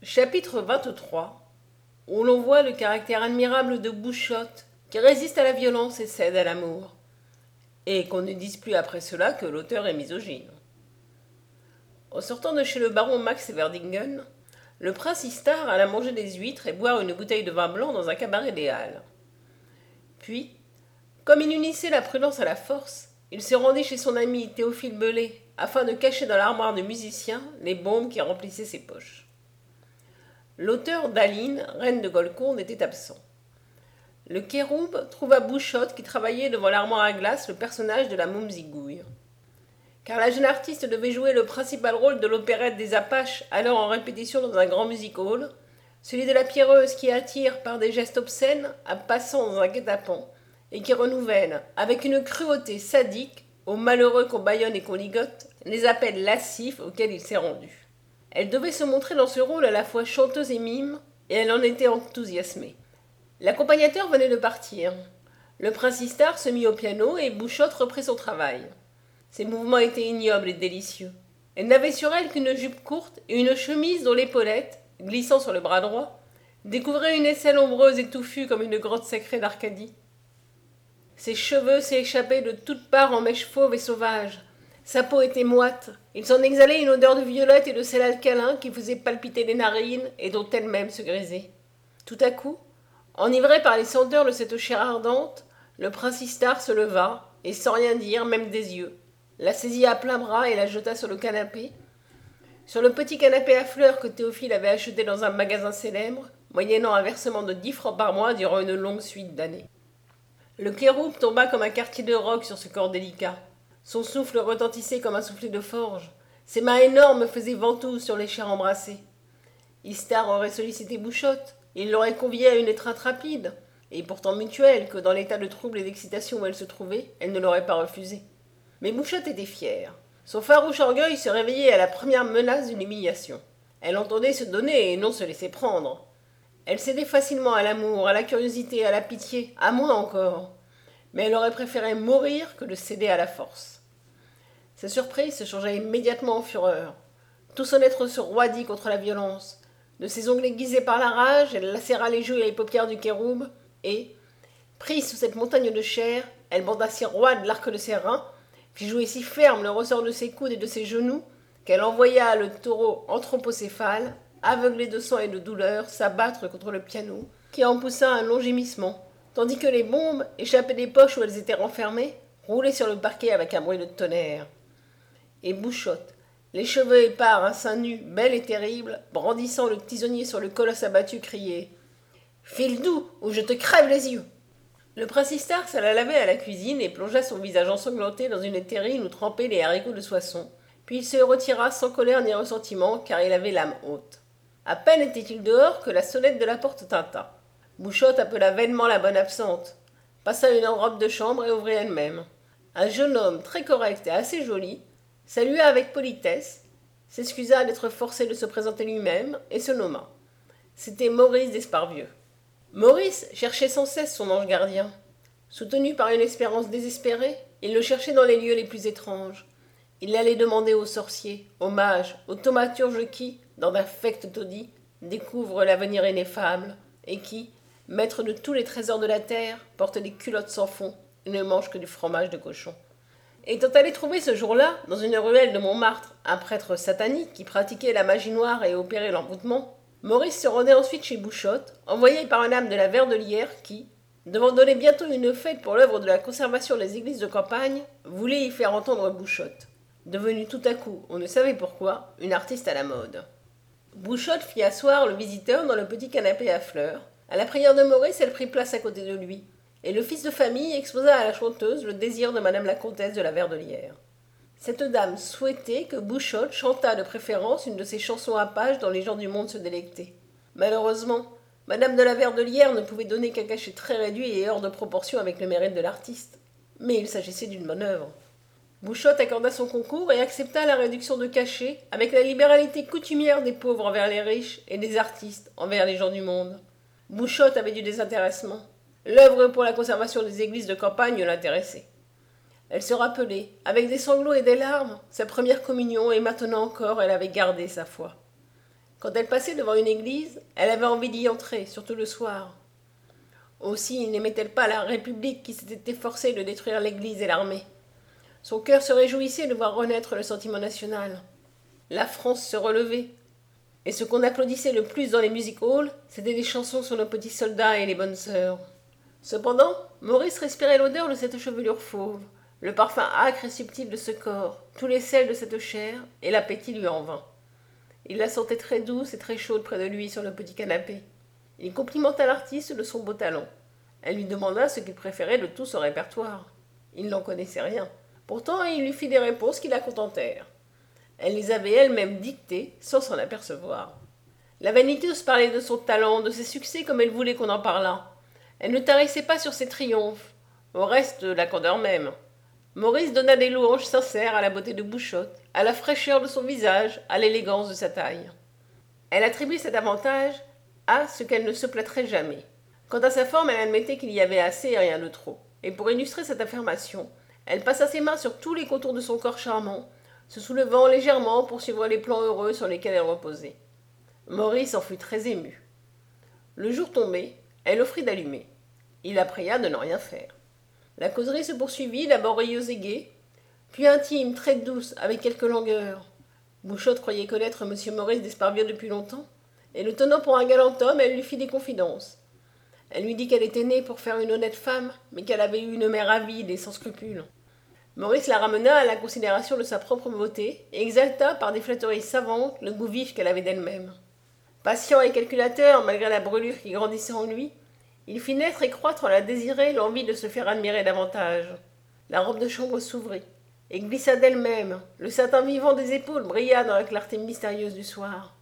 Chapitre 23, où l'on voit le caractère admirable de Bouchotte, qui résiste à la violence et cède à l'amour, et qu'on ne dise plus après cela que l'auteur est misogyne. En sortant de chez le baron Max Everdingen, le prince Istar alla manger des huîtres et boire une bouteille de vin blanc dans un cabaret des Halles. Puis, comme il unissait la prudence à la force, il se rendit chez son ami Théophile Belay, afin de cacher dans l'armoire du musicien les bombes qui remplissaient ses poches. L'auteur d'Aline, reine de Golconde, était absent. Le Kéroub trouva Bouchotte qui travaillait devant l'armoire à glace le personnage de la môme Zigouille. Car la jeune artiste devait jouer le principal rôle de l'opérette des Apaches, alors en répétition dans un grand music-hall, celui de la pierreuse qui attire par des gestes obscènes un passant dans un guet-apens et qui renouvelle, avec une cruauté sadique, aux malheureux qu'on bâillonne et qu'on ligote, les appels lascifs auxquels il s'est rendu. Elle devait se montrer dans ce rôle à la fois chanteuse et mime, et elle en était enthousiasmée. L'accompagnateur venait de partir. Le prince Istar se mit au piano et Bouchotte reprit son travail. Ses mouvements étaient ignobles et délicieux. Elle n'avait sur elle qu'une jupe courte et une chemise dont l'épaulette, glissant sur le bras droit, découvrait une aisselle ombreuse et touffue comme une grotte sacrée d'Arcadie. Ses cheveux s'échappaient de toutes parts en mèches fauves et sauvages. Sa peau était moite. Il s'en exhalait une odeur de violette et de sel alcalin qui faisait palpiter les narines et dont elle-même se grisait. Tout à coup, enivré par les senteurs de cette chair ardente, le prince Istar se leva et, sans rien dire, même des yeux, la saisit à plein bras et la jeta sur le canapé. Sur le petit canapé à fleurs que Théophile avait acheté dans un magasin célèbre, moyennant un versement de 10 francs par mois durant une longue suite d'années. Le Kéroub tomba comme un quartier de roc sur ce corps délicat. Son souffle retentissait comme un soufflet de forge. Ses mains énormes faisaient ventouse sur les chairs embrassées. Istar aurait sollicité Bouchotte. Il l'aurait conviée à une étreinte rapide, et pourtant mutuelle, que dans l'état de trouble et d'excitation où elle se trouvait, elle ne l'aurait pas refusé. Mais Bouchotte était fière. Son farouche orgueil se réveillait à la première menace d'une humiliation. Elle entendait se donner et non se laisser prendre. Elle cédait facilement à l'amour, à la curiosité, à la pitié, à moi encore. Mais elle aurait préféré mourir que de céder à la force. Sa surprise se changea immédiatement en fureur. Tout son être se roidit contre la violence. De ses ongles aiguisés par la rage, elle lacéra les joues et les paupières du Kéroub, et, prise sous cette montagne de chair, elle banda si roide l'arc de ses reins, fit jouer si ferme le ressort de ses coudes et de ses genoux, qu'elle envoya le taureau anthropocéphale, aveuglé de sang et de douleur, s'abattre contre le piano, qui en poussa un long gémissement, tandis que les bombes, échappées des poches où elles étaient renfermées, roulaient sur le parquet avec un bruit de tonnerre. Et Bouchotte, les cheveux épars, un sein nu, belle et terrible, brandissant le tisonnier sur le colosse abattu, criait « File doux, ou je te crève les yeux !» Le prince Istar s'alla laver à la cuisine et plongea son visage ensanglanté dans une terrine où trempaient les haricots de Soissons, puis il se retira sans colère ni ressentiment, car il avait l'âme haute. À peine était-il dehors que la sonnette de la porte tinta. Bouchotte appela vainement la bonne absente, passa une robe de chambre et ouvrit elle-même. Un jeune homme très correct et assez joli salua avec politesse, s'excusa d'être forcé de se présenter lui-même et se nomma. C'était Maurice d'Esparvieux. Maurice cherchait sans cesse son ange gardien. Soutenu par une espérance désespérée, il le cherchait dans les lieux les plus étranges. Il l'allait demander aux sorciers, aux mages, aux thaumaturges qui, dans d'infects taudis, découvrent l'avenir ineffable, et qui, maîtres de tous les trésors de la terre, portent des culottes sans fond et ne mangent que du fromage de cochon. Étant allé trouver ce jour-là, dans une ruelle de Montmartre, un prêtre satanique qui pratiquait la magie noire et opérait l'emboutement, Maurice se rendait ensuite chez Bouchotte, envoyé par un âme de la Verdelière qui, devant donner bientôt une fête pour l'œuvre de la conservation des églises de campagne, voulait y faire entendre Bouchotte, devenue tout à coup, on ne savait pourquoi, une artiste à la mode. Bouchotte fit asseoir le visiteur dans le petit canapé à fleurs. À la prière de Maurice, elle prit place à côté de lui, et le fils de famille exposa à la chanteuse le désir de madame la comtesse de la Verdelière. Cette dame souhaitait que Bouchotte chantât de préférence une de ses chansons apaches dont les gens du monde se délectaient. Malheureusement, madame de la Verdelière ne pouvait donner qu'un cachet très réduit et hors de proportion avec le mérite de l'artiste. Mais il s'agissait d'une bonne œuvre. Bouchotte accorda son concours et accepta la réduction de cachet avec la libéralité coutumière des pauvres envers les riches et des artistes envers les gens du monde. Bouchotte avait du désintéressement. L'œuvre pour la conservation des églises de campagne l'intéressait. Elle se rappelait, avec des sanglots et des larmes, sa première communion et maintenant encore elle avait gardé sa foi. Quand elle passait devant une église, elle avait envie d'y entrer, surtout le soir. Aussi n'aimait-elle pas la République qui s'était efforcée de détruire l'église et l'armée. Son cœur se réjouissait de voir renaître le sentiment national. La France se relevait. Et ce qu'on applaudissait le plus dans les music-halls, c'était des chansons sur nos petits soldats et les bonnes sœurs. Cependant, Maurice respirait l'odeur de cette chevelure fauve, le parfum âcre et subtil de ce corps, tous les sels de cette chair, et l'appétit lui en vint. Il la sentait très douce et très chaude près de lui sur le petit canapé. Il complimenta l'artiste de son beau talent. Elle lui demanda ce qu'il préférait de tout son répertoire. Il n'en connaissait rien. Pourtant, il lui fit des réponses qui la contentèrent. Elle les avait elle-même dictées sans s'en apercevoir. La vaniteuse parlait de son talent, de ses succès comme elle voulait qu'on en parlât. Elle ne tarissait pas sur ses triomphes. Au reste, la candeur même. Maurice donna des louanges sincères à la beauté de Bouchotte, à la fraîcheur de son visage, à l'élégance de sa taille. Elle attribuait cet avantage à ce qu'elle ne se plâtrait jamais. Quant à sa forme, elle admettait qu'il y avait assez et rien de trop. Et pour illustrer cette affirmation, elle passa ses mains sur tous les contours de son corps charmant, se soulevant légèrement pour suivre les plans heureux sur lesquels elle reposait. Maurice en fut très ému. Le jour tombé, elle offrit d'allumer. Il la pria de ne rien faire. La causerie se poursuivit, d'abord rieuse et gaie, puis intime, très douce, avec quelque langueur. Bouchotte croyait connaître M. Maurice d'Esparvieu depuis longtemps, et le tenant pour un galant homme, elle lui fit des confidences. Elle lui dit qu'elle était née pour faire une honnête femme, mais qu'elle avait eu une mère avide et sans scrupules. Maurice la ramena à la considération de sa propre beauté et exalta par des flatteries savantes le goût vif qu'elle avait d'elle-même. Patient et calculateur, malgré la brûlure qui grandissait en lui, il fit naître et croître en la désirée l'envie de se faire admirer davantage. La robe de chambre s'ouvrit et glissa d'elle-même. Le satin vivant des épaules brilla dans la clarté mystérieuse du soir.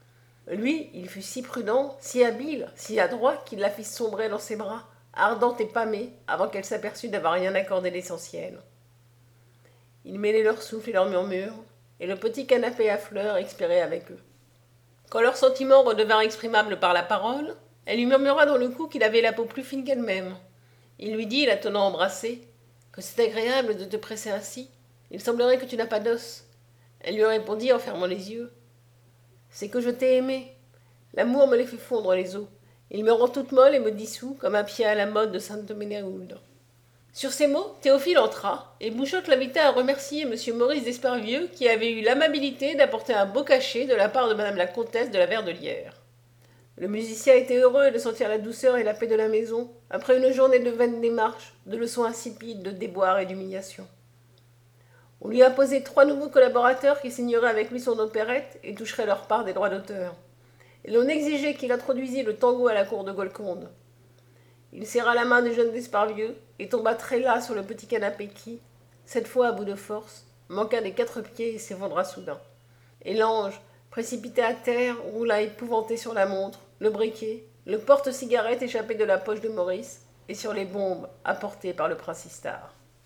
Lui, il fut si prudent, si habile, si adroit qu'il la fit sombrer dans ses bras, ardente et pâmée, avant qu'elle s'aperçût d'avoir rien accordé d'essentiel. Il mêlait leurs souffles et leurs murmures, et le petit canapé à fleurs expirait avec eux. Quand leurs sentiments redevinrent exprimables par la parole, elle lui murmura dans le cou qu'il avait la peau plus fine qu'elle-même. Il lui dit, la tenant embrassée, que c'est agréable de te presser ainsi. Il semblerait que tu n'as pas d'os. Elle lui répondit en fermant les yeux. C'est que je t'ai aimé. L'amour me les fait fondre les os. Il me rend toute molle et me dissout comme un pied à la mode de Sainte Ménéhould. Sur ces mots, Théophile entra, et Bouchotte l'invita à remercier M. Maurice d'Esparvieu, qui avait eu l'amabilité d'apporter un beau cachet de la part de Madame la Comtesse de la Verdelière. Le musicien était heureux de sentir la douceur et la paix de la maison, après une journée de vaines démarches, de leçons insipides, de déboires et d'humiliations. On lui imposait 3 nouveaux collaborateurs qui signeraient avec lui son opérette et toucheraient leur part des droits d'auteur. Et l'on exigeait qu'il introduisît le tango à la cour de Golconde. Il serra la main du jeune d'Esparvieu et tomba très las sur le petit canapé qui, cette fois à bout de force, manqua des 4 pieds et s'effondra soudain. Et l'ange, précipité à terre, roula épouvanté sur la montre, le briquet, le porte-cigarette échappé de la poche de Maurice et sur les bombes apportées par le prince Istar.